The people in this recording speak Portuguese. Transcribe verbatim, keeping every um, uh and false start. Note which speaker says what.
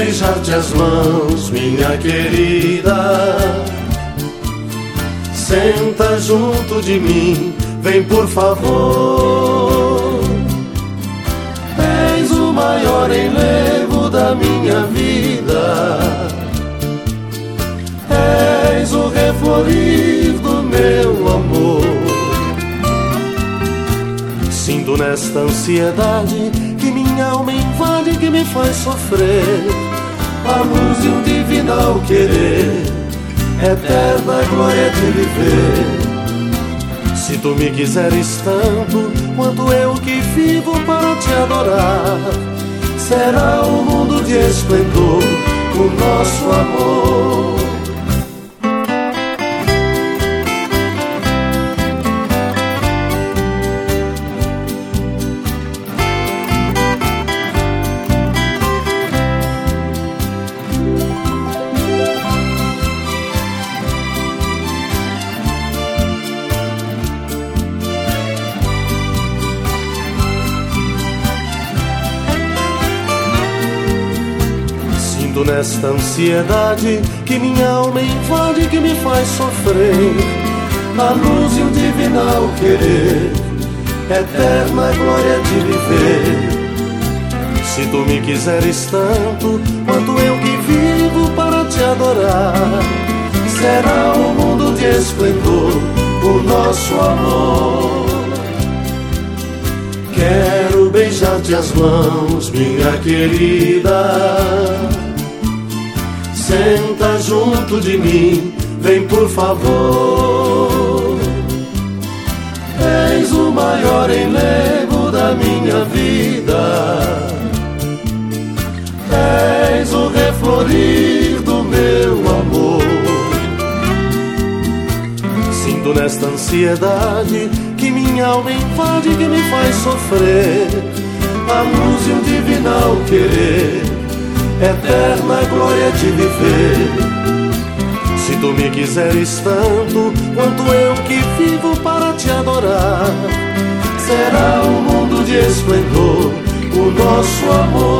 Speaker 1: beijar-te as mãos, minha querida. Senta junto de mim, vem por favor. És o maior enlevo da minha vida. És o reflorir do meu amor. Sinto nesta ansiedade que minha alma invade, que me faz sofrer. A luz de um divinal querer, eterna glória de viver. Se tu me quiseres tanto quanto eu que vivo para te adorar, será um mundo de esplendor o nosso amor. Nesta ansiedade que minha alma invade, que me faz sofrer. A luz e o divinal querer, eterna glória de viver. Se tu me quiseres tanto quanto eu que vivo para te adorar, será um mundo de esplendor o nosso amor. Quero beijar-te as mãos, minha querida. Senta junto de mim, vem por favor. És o maior enlevo da minha vida. És o reflorir do meu amor. Sinto nesta ansiedade que minha alma invade, que me faz sofrer. A luz e um divinal querer, eterna glória de viver. Se tu me quiseres tanto quanto eu que vivo para te adorar, será um mundo de esplendor o nosso amor.